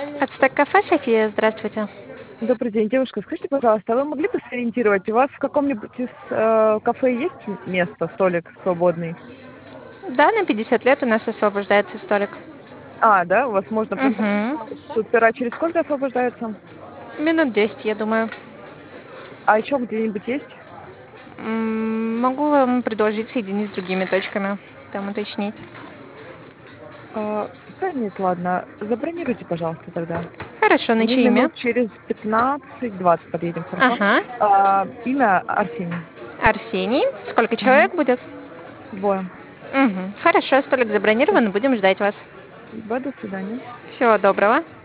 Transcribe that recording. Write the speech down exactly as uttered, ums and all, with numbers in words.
Ацтек кафе, София, здравствуйте. Добрый день, девушка. Скажите, пожалуйста, а вы могли бы сориентировать, у вас в каком-нибудь из э, кафе есть м- место, столик свободный? Да, на пятьдесят лет у нас освобождается столик. А, да, у вас можно предложить. Угу. Супер, а через сколько освобождается? Минут десять, я думаю. А еще где-нибудь есть? М, Могу вам предложить соединить с другими точками, там уточнить. А, да нет, ладно, забронируйте, пожалуйста, тогда. Хорошо, на Мы чье имя? минут через пятнадцать-двадцать подъедем, хорошо? Ага. А, имя Арсений. Арсений. Сколько Мгм. человек будет? Двое. Угу. Хорошо, столик забронирован, будем ждать вас. Спасибо, до свидания. Всего доброго.